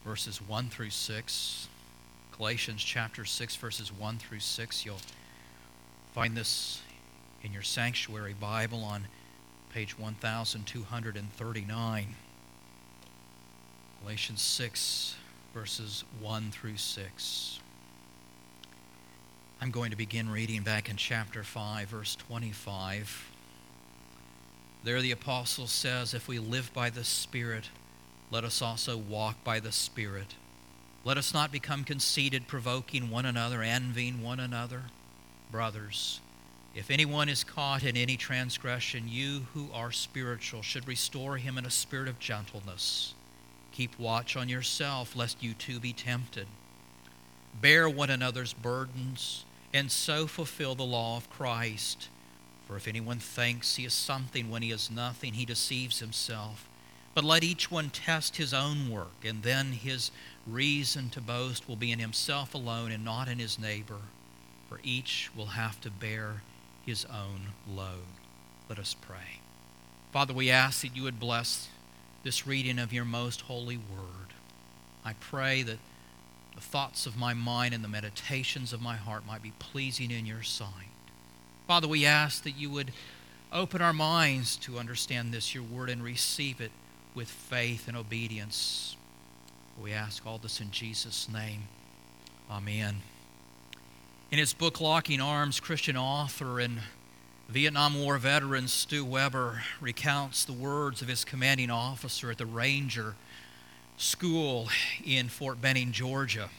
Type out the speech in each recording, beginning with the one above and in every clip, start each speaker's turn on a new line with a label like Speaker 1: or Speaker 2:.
Speaker 1: verses 1 through 6. Galatians chapter 6, verses 1 through 6. You'll find this in your sanctuary Bible on page 1239. Galatians 6, verses 1 through 6. I'm going to begin reading back in chapter 5, verse 25. There the apostle says, "If we live by the Spirit, let us also walk by the Spirit. Let us not become conceited, provoking one another, envying one another. Brothers, if anyone is caught in any transgression, you who are spiritual should restore him in a spirit of gentleness. Keep watch on yourself, lest you too be tempted. Bear one another's burdens, and so fulfill the law of Christ. For if anyone thinks he is something when he is nothing, he deceives himself. But let each one test his own work, and then his reason to boast will be in himself alone and not in his neighbor. For each will have to bear his own load." Let us pray. Father, we ask that you would bless this reading of your most holy word. I pray that the thoughts of my mind and the meditations of my heart might be pleasing in your sight. Father, we ask that you would open our minds to understand this, your word, and receive it with faith and obedience. We ask all this in Jesus' name. Amen. In his book, Locking Arms, Christian author and Vietnam War veteran Stu Weber recounts the words of his commanding officer at the Ranger School in Fort Benning, Georgia.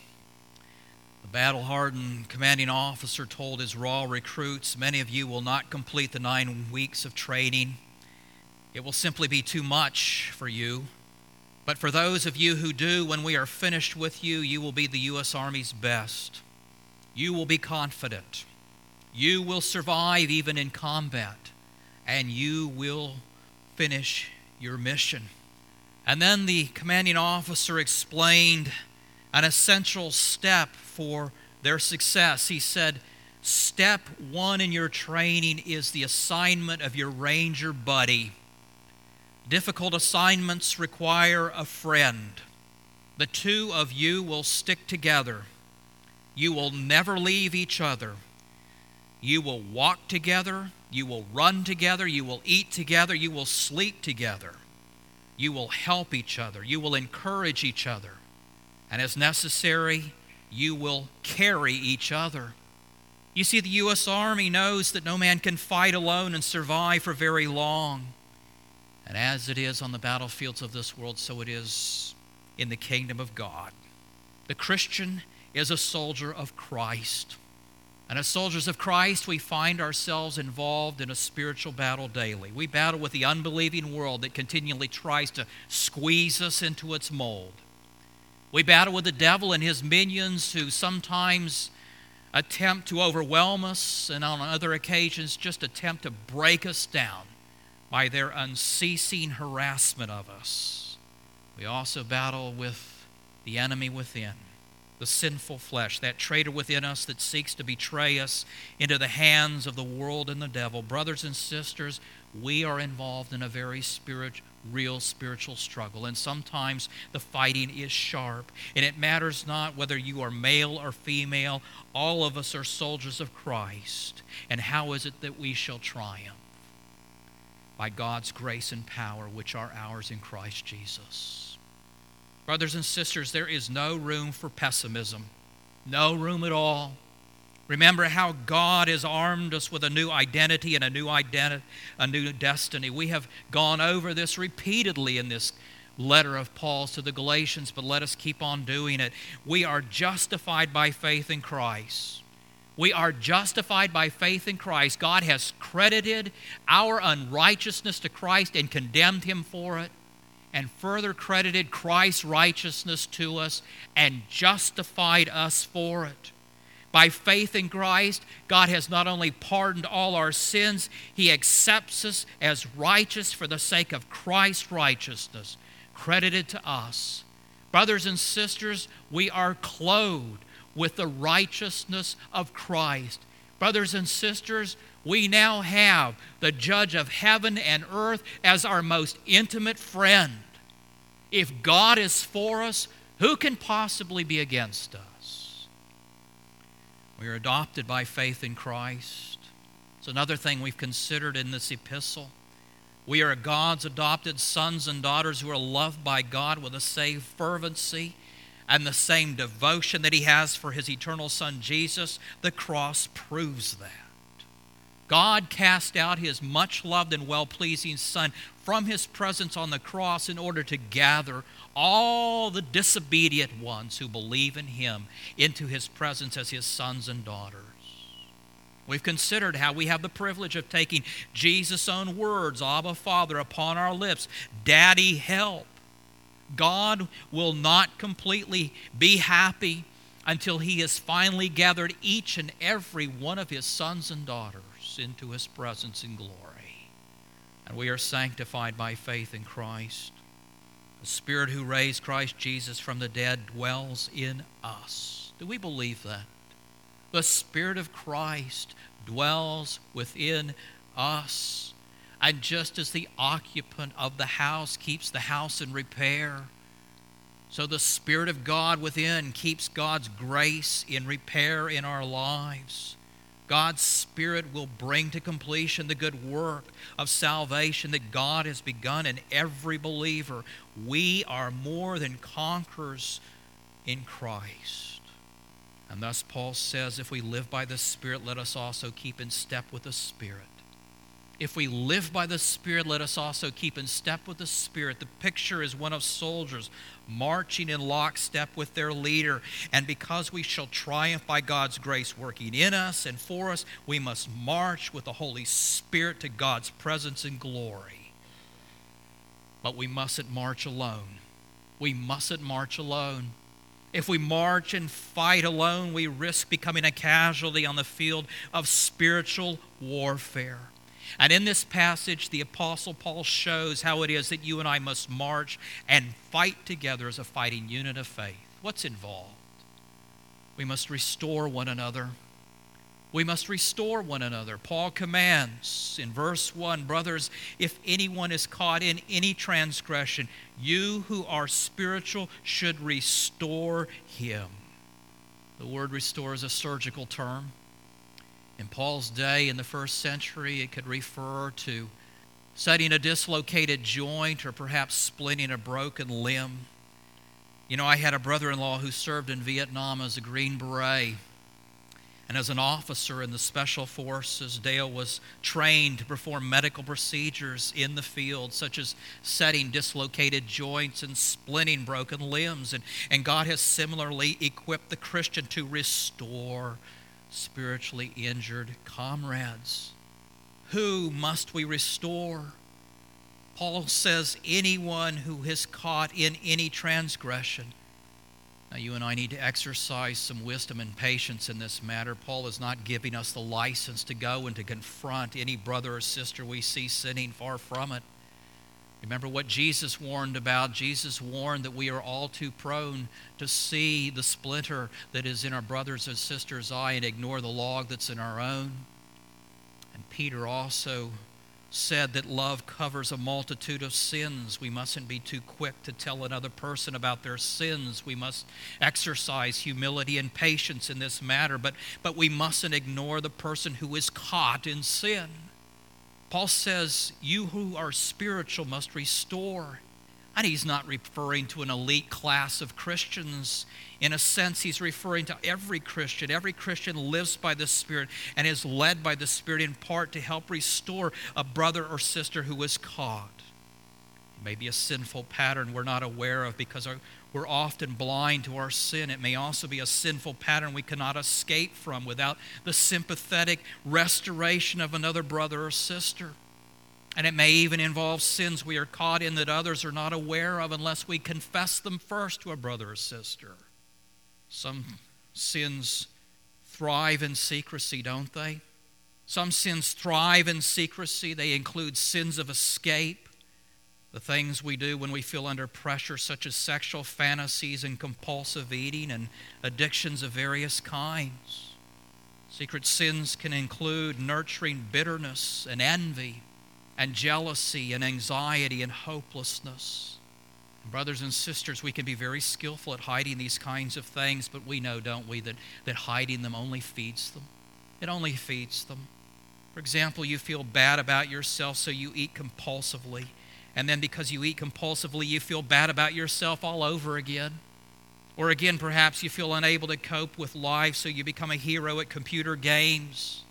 Speaker 1: The battle-hardened commanding officer told his raw recruits, "Many of you will not complete the 9 weeks of training. It will simply be too much for you. But for those of you who do, when we are finished with you, you will be the U.S. Army's best. You will be confident. You will survive even in combat, and you will finish your mission." And then the commanding officer explained an essential step for their success. He said, "Step 1 in your training is the assignment of your Ranger buddy. Difficult assignments require a friend. The two of you will stick together. You will never leave each other. You will walk together. You will run together. You will eat together. You will sleep together. You will help each other. You will encourage each other. And as necessary, you will carry each other." You see, the U.S. Army knows that no man can fight alone and survive for very long. And as it is on the battlefields of this world, so it is in the kingdom of God. The Christian is a soldier of Christ. And as soldiers of Christ, we find ourselves involved in a spiritual battle daily. We battle with the unbelieving world that continually tries to squeeze us into its mold. We battle with the devil and his minions who sometimes attempt to overwhelm us and on other occasions just attempt to break us down by their unceasing harassment of us. We also battle with the enemy within, the sinful flesh, that traitor within us that seeks to betray us into the hands of the world and the devil. Brothers and sisters, we are involved in a very real spiritual struggle, and sometimes the fighting is sharp, and it matters not whether you are male or female. All of us are soldiers of Christ. And how is it that we shall triumph? By God's grace and power, which are ours in Christ Jesus. Brothers and sisters, there is no room for pessimism. No room at all. Remember how God has armed us with a new identity and a new destiny. We have gone over this repeatedly in this letter of Paul's to the Galatians, but let us keep on doing it. We are justified by faith in Christ. We are justified by faith in Christ. God has credited our unrighteousness to Christ and condemned him for it, and further credited Christ's righteousness to us and justified us for it. By faith in Christ, God has not only pardoned all our sins, he accepts us as righteous for the sake of Christ's righteousness, credited to us. Brothers and sisters, we are clothed with the righteousness of Christ. Brothers and sisters, we now have the judge of heaven and earth as our most intimate friend. If God is for us, Who can possibly be against us? We are adopted by faith in Christ. It's another thing we've considered in this epistle. We are God's adopted sons and daughters who are loved by God with the same fervency and the same devotion that He has for His eternal Son Jesus. The cross proves that. God cast out His much-loved and well-pleasing Son from His presence on the cross in order to gather all the disobedient ones who believe in Him into His presence as His sons and daughters. We've considered how we have the privilege of taking Jesus' own words, Abba, Father, upon our lips. Daddy, help. God will not completely be happy until He has finally gathered each and every one of His sons and daughters into His presence in glory. And we are sanctified by faith in Christ. The Spirit who raised Christ Jesus from the dead dwells in us. Do we believe that? The Spirit of Christ dwells within us. And just as the occupant of the house keeps the house in repair, so the Spirit of God within keeps God's grace in repair in our lives. God's Spirit will bring to completion the good work of salvation that God has begun in every believer. We are more than conquerors in Christ. And thus Paul says, if we live by the Spirit, let us also keep in step with the Spirit. If we live by the Spirit, let us also keep in step with the Spirit. The picture is one of soldiers marching in lockstep with their leader. And because we shall triumph by God's grace working in us and for us, we must march with the Holy Spirit to God's presence and glory. But we mustn't march alone. We mustn't march alone. If we march and fight alone, we risk becoming a casualty on the field of spiritual warfare. And in this passage, the Apostle Paul shows how it is that you and I must march and fight together as a fighting unit of faith. What's involved? We must restore one another. We must restore one another. Paul commands in verse 1, brothers, if anyone is caught in any transgression, you who are spiritual should restore him. The word restore is a surgical term. In Paul's day, in the first century, it could refer to setting a dislocated joint or perhaps splitting a broken limb. You know, I had a brother-in-law who served in Vietnam as a Green Beret. And as an officer in the Special Forces, Dale was trained to perform medical procedures in the field, such as setting dislocated joints and splitting broken limbs. And God has similarly equipped the Christian to restore spiritually injured comrades. Who must we restore? Paul says anyone who is caught in any transgression. Now you and I need to exercise some wisdom and patience in this matter. Paul is not giving us the license to go and to confront any brother or sister we see sinning. Far from it. Remember what Jesus warned about. Jesus warned that we are all too prone to see the splinter that is in our brother's and sister's eye and ignore the log that's in our own. And Peter also said that love covers a multitude of sins. We mustn't be too quick to tell another person about their sins. We must exercise humility and patience in this matter, but we mustn't ignore the person who is caught in sin. Paul says, you who are spiritual must restore. And he's not referring to an elite class of Christians. In a sense, he's referring to every Christian. Every Christian lives by the Spirit and is led by the Spirit in part to help restore a brother or sister who is caught. It may be a sinful pattern we're not aware of because we're often blind to our sin. It may also be a sinful pattern we cannot escape from without the sympathetic restoration of another brother or sister. And it may even involve sins we are caught in that others are not aware of unless we confess them first to a brother or sister. Some sins thrive in secrecy, don't they? Some sins thrive in secrecy. They include sins of escape, the things we do when we feel under pressure, such as sexual fantasies and compulsive eating and addictions of various kinds. Secret sins can include nurturing bitterness and envy and jealousy and anxiety and hopelessness. Brothers and sisters, we can be very skillful at hiding these kinds of things, but we know, don't we, that hiding them only feeds them. It only feeds them. For example, you feel bad about yourself, so you eat compulsively. And then because you eat compulsively, you feel bad about yourself all over again. Or again, perhaps you feel unable to cope with life, so you become a hero at computer games.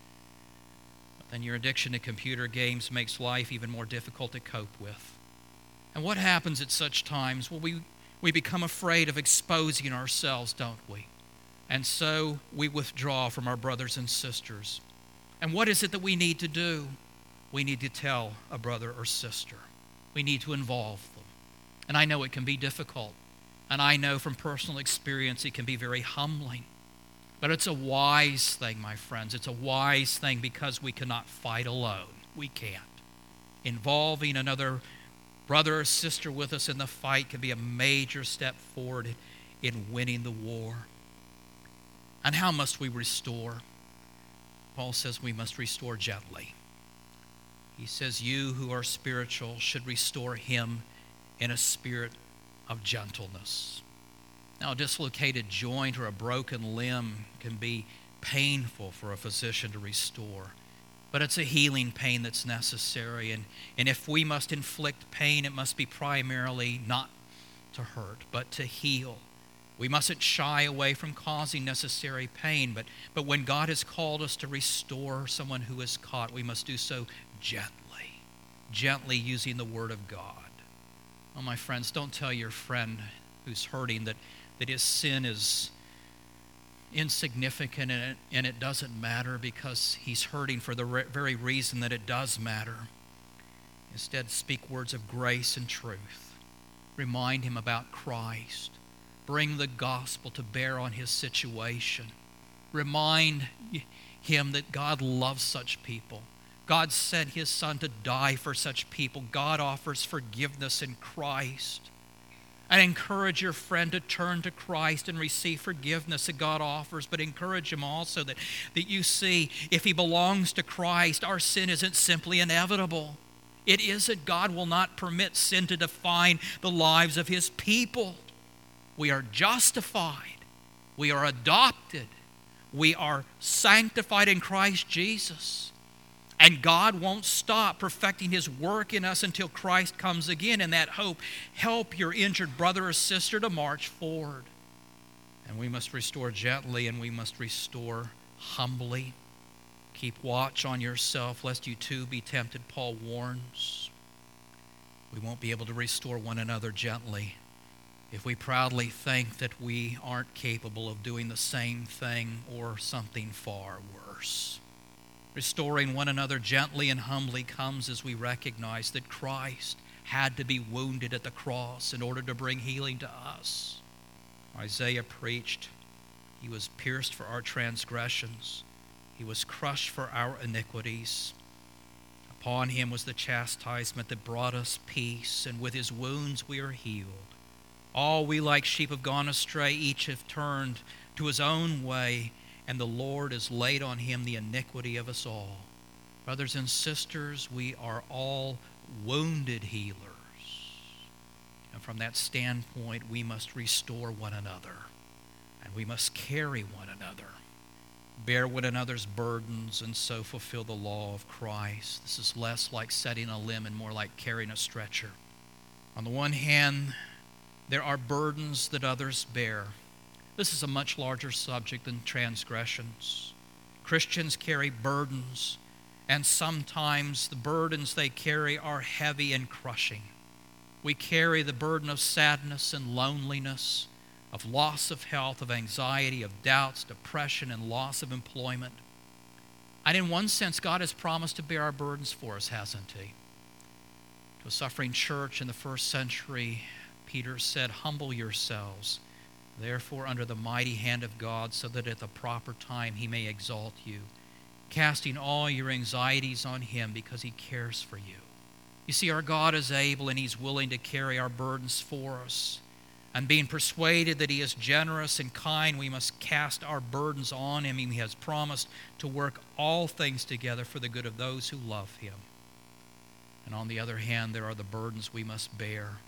Speaker 1: But then your addiction to computer games makes life even more difficult to cope with. And what happens at such times? Well, we become afraid of exposing ourselves, don't we? And so we withdraw from our brothers and sisters. And what is it that we need to do? We need to tell a brother or sister. We need to involve them. And I know it can be difficult. And I know from personal experience it can be very humbling. But it's a wise thing, my friends. It's a wise thing because we cannot fight alone. We can't. Involving another brother or sister with us in the fight can be a major step forward in winning the war. And how must we restore? Paul says we must restore gently. He says you who are spiritual should restore him in a spirit of gentleness. Now, a dislocated joint or a broken limb can be painful for a physician to restore. But it's a healing pain that's necessary. And if we must inflict pain, it must be primarily not to hurt, but to heal. We mustn't shy away from causing necessary pain. But when God has called us to restore someone who is caught, we must do so gently. Gently using the Word of God. Oh, my friends, don't tell your friend who's hurting that his sin is insignificant and it doesn't matter because he's hurting for the very reason that it does matter. Instead, speak words of grace and truth. Remind him about Christ. Bring the gospel to bear on his situation. Remind him that God loves such people. God sent his Son to die for such people. God offers forgiveness in Christ. And encourage your friend to turn to Christ and receive forgiveness that God offers. But encourage him also that you see, if he belongs to Christ, our sin isn't simply inevitable. It isn't. God will not permit sin to define the lives of his people. We are justified. We are adopted. We are sanctified in Christ Jesus. And God won't stop perfecting his work in us until Christ comes again. In that hope, help your injured brother or sister to march forward. And we must restore gently and we must restore humbly. Keep watch on yourself lest you too be tempted, Paul warns. We won't be able to restore one another gently if we proudly think that we aren't capable of doing the same thing or something far worse. Restoring one another gently and humbly comes as we recognize that Christ had to be wounded at the cross in order to bring healing to us. Isaiah preached, he was pierced for our transgressions. He was crushed for our iniquities. Upon him was the chastisement that brought us peace, and with his wounds we are healed. All we like sheep have gone astray, each have turned to his own way, and the Lord has laid on him the iniquity of us all. Brothers and sisters, we are all wounded healers. And from that standpoint, we must restore one another. And we must carry one another. Bear one another's burdens and so fulfill the law of Christ. This is less like setting a limb and more like carrying a stretcher. On the one hand, there are burdens that others bear. This is a much larger subject than transgressions. Christians carry burdens, and sometimes the burdens they carry are heavy and crushing. We carry the burden of sadness and loneliness, of loss of health, of anxiety, of doubts, depression, and loss of employment. And in one sense, God has promised to bear our burdens for us, hasn't he? To a suffering church in the first century, Peter said, "Humble yourselves, therefore, under the mighty hand of God, so that at the proper time he may exalt you, casting all your anxieties on him because he cares for you." You see, our God is able and he's willing to carry our burdens for us. And being persuaded that he is generous and kind, we must cast our burdens on him. He has promised to work all things together for the good of those who love him. And on the other hand, there are the burdens we must bear.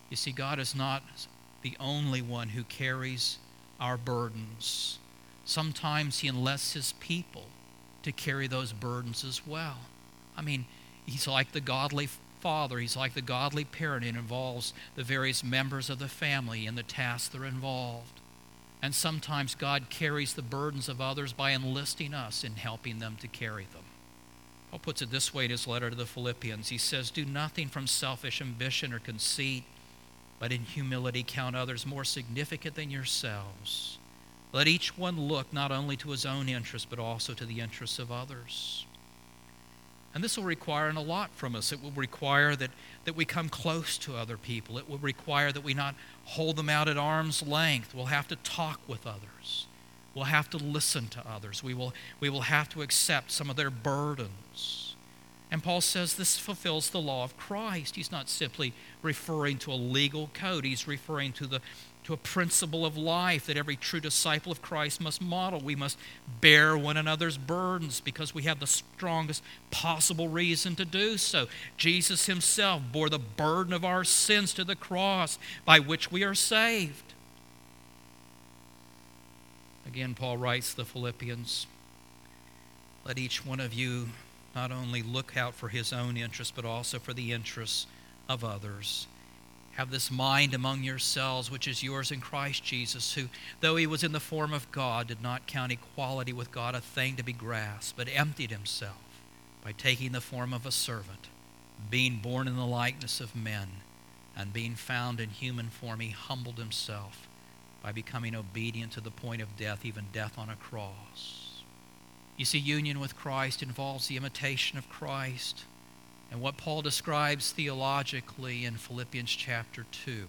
Speaker 1: You see, God is not the only one who carries our burdens. Sometimes He enlists His people to carry those burdens as well. I mean, He's like the godly father. He's like the godly parent. It involves the various members of the family and the tasks that are involved. And sometimes God carries the burdens of others by enlisting us in helping them to carry them. Paul puts it this way in his letter to the Philippians. He says, "Do nothing from selfish ambition or conceit, but in humility count others more significant than yourselves. Let each one look not only to his own interests, but also to the interests of others." And this will require a lot from us. It will require that we come close to other people. It will require that we not hold them out at arm's length. We'll have to talk with others. We'll have to listen to others. We will have to accept some of their burdens. And Paul says this fulfills the law of Christ. He's not simply referring to a legal code. He's referring to a principle of life that every true disciple of Christ must model. We must bear one another's burdens because we have the strongest possible reason to do so. Jesus Himself bore the burden of our sins to the cross by which we are saved. Again, Paul writes to the Philippians, "Let each one of you not only look out for his own interests, but also for the interests of others. Have this mind among yourselves, which is yours in Christ Jesus, who, though He was in the form of God, did not count equality with God a thing to be grasped, but emptied Himself by taking the form of a servant, being born in the likeness of men, and being found in human form, He humbled Himself by becoming obedient to the point of death, even death on a cross." You see, union with Christ involves the imitation of Christ. And what Paul describes theologically in Philippians chapter 2,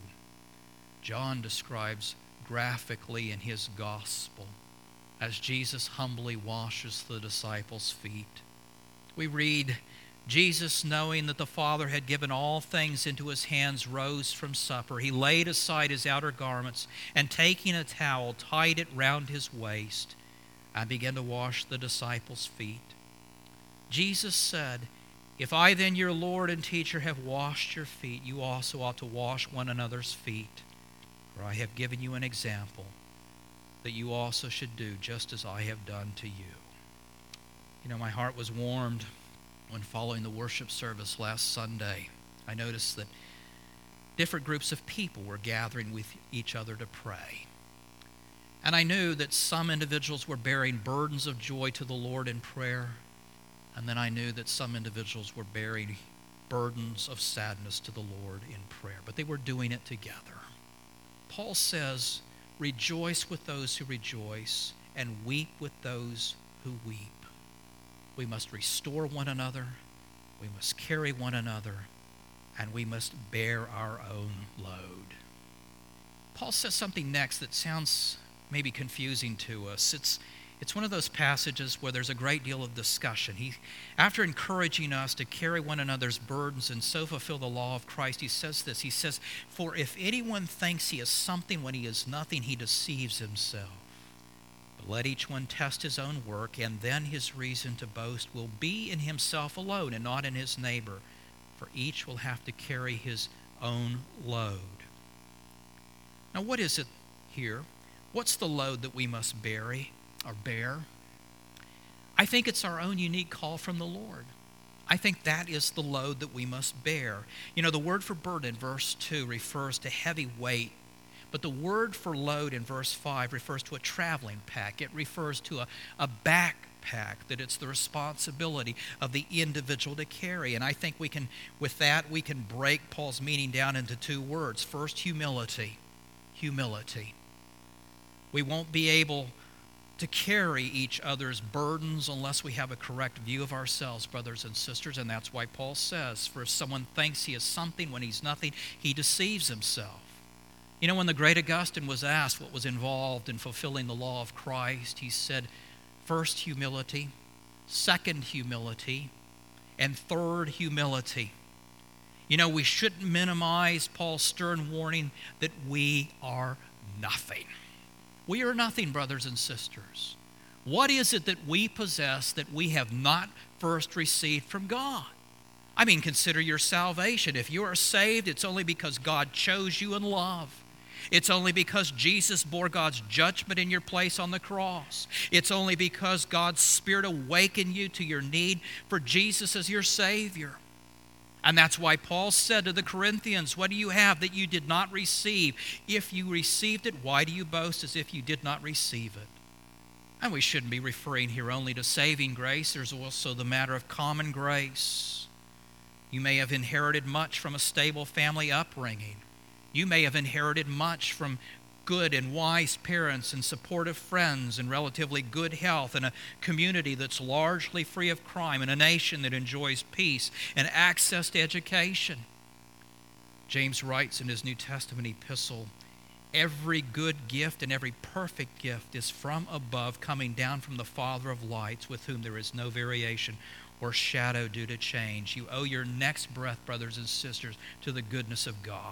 Speaker 1: John describes graphically in his gospel as Jesus humbly washes the disciples' feet. We read, "Jesus, knowing that the Father had given all things into His hands, rose from supper. He laid aside His outer garments, and taking a towel, tied it round His waist, and began to wash the disciples' feet. Jesus said, 'If I then, your Lord and teacher, have washed your feet, you also ought to wash one another's feet. For I have given you an example, that you also should do just as I have done to you.'" You know, my heart was warmed when following the worship service last Sunday. I noticed that different groups of people were gathering with each other to pray. And I knew that some individuals were bearing burdens of joy to the Lord in prayer. And then I knew that some individuals were bearing burdens of sadness to the Lord in prayer. But they were doing it together. Paul says, "Rejoice with those who rejoice, and weep with those who weep." We must restore one another. We must carry one another. And we must bear our own load. Paul says something next that sounds maybe confusing to us. It's one of those passages where there's a great deal of discussion. After encouraging us to carry one another's burdens and so fulfill the law of Christ, he says this. He says, "For if anyone thinks he is something when he is nothing, he deceives himself. But let each one test his own work, and then his reason to boast will be in himself alone and not in his neighbor. For each will have to carry his own load." Now, what is it here? What's the load that we must bear? I think it's our own unique call from the Lord. I think that is the load that we must bear. You know, the word for burden in verse 2 refers to heavy weight, but the word for load in verse 5 refers to a traveling pack. It refers to a backpack, that it's the responsibility of the individual to carry. And I think we can break Paul's meaning down into two words. First, humility. Humility. We won't be able to carry each other's burdens unless we have a correct view of ourselves, brothers and sisters. And that's why Paul says, "For if someone thinks he is something when he's nothing, he deceives himself." You know, when the great Augustine was asked what was involved in fulfilling the law of Christ, he said, first, humility, second, humility, and third, humility. You know, we shouldn't minimize Paul's stern warning that we are nothing. We are nothing, brothers and sisters. What is it that we possess that we have not first received from God? I mean, consider your salvation. If you are saved, it's only because God chose you in love. It's only because Jesus bore God's judgment in your place on the cross. It's only because God's Spirit awakened you to your need for Jesus as your Savior. And that's why Paul said to the Corinthians, what do you have that you did not receive? If you received it, why do you boast as if you did not receive it? And we shouldn't be referring here only to saving grace. There's also the matter of common grace. You may have inherited much from a stable family upbringing. You may have inherited much from good and wise parents and supportive friends and relatively good health in a community that's largely free of crime, in a nation that enjoys peace and access to education. James writes in his New Testament epistle, every good gift and every perfect gift is from above, coming down from the Father of lights, with whom there is no variation or shadow due to change. You owe your next breath, brothers and sisters, to the goodness of God.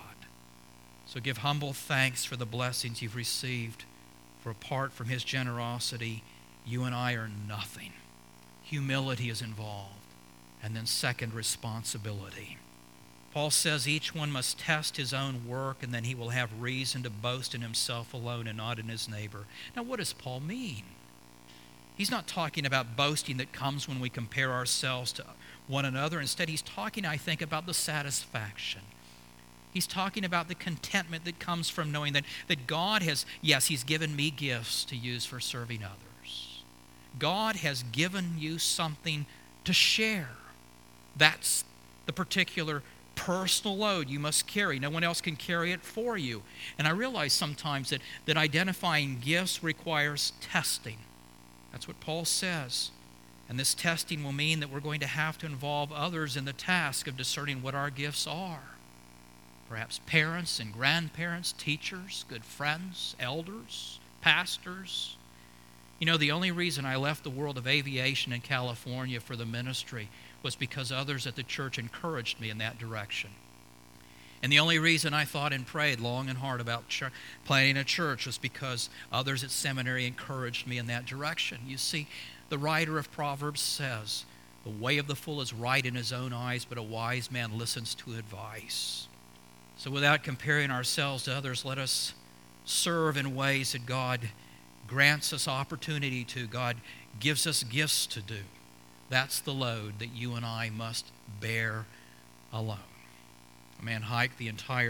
Speaker 1: So give humble thanks for the blessings you've received, for apart from His generosity, you and I are nothing. Humility is involved. And then second, responsibility. Paul says each one must test his own work, and then he will have reason to boast in himself alone and not in his neighbor. Now, what does Paul mean? He's not talking about boasting that comes when we compare ourselves to one another. Instead, he's talking, I think, about the satisfaction. He's talking about the contentment that comes from knowing that God has, yes, He's given me gifts to use for serving others. God has given you something to share. That's the particular personal load you must carry. No one else can carry it for you. And I realize sometimes that identifying gifts requires testing. That's what Paul says. And this testing will mean that we're going to have to involve others in the task of discerning what our gifts are. Perhaps parents and grandparents, teachers, good friends, elders, pastors. You know, the only reason I left the world of aviation in California for the ministry was because others at the church encouraged me in that direction. And the only reason I thought and prayed long and hard about planting a church was because others at seminary encouraged me in that direction. You see, the writer of Proverbs says, the way of the fool is right in his own eyes, but a wise man listens to advice. So without comparing ourselves to others, let us serve in ways that God grants us opportunity to, God gives us gifts to do. That's the load that you and I must bear alone. A man hiked the entire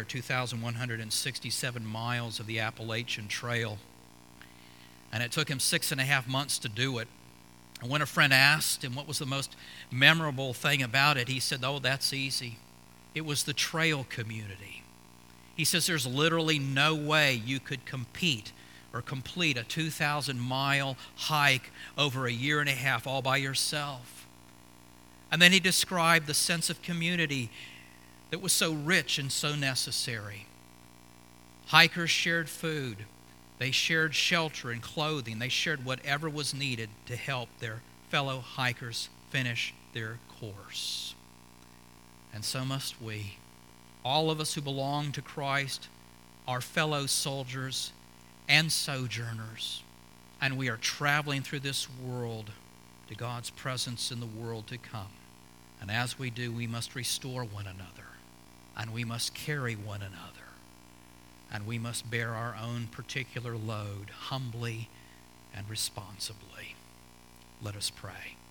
Speaker 1: 2,167 miles of the Appalachian Trail, and it took him 6.5 months to do it. And when a friend asked him what was the most memorable thing about it, he said, oh, that's easy. It was the trail community. He says there's literally no way you could compete or complete a 2,000-mile hike over a year and a half all by yourself. And then he described the sense of community that was so rich and so necessary. Hikers shared food. They shared shelter and clothing. They shared whatever was needed to help their fellow hikers finish their course. And so must we. All of us who belong to Christ are fellow soldiers and sojourners. And we are traveling through this world to God's presence in the world to come. And as we do, we must restore one another. And we must carry one another. And we must bear our own particular load humbly and responsibly. Let us pray.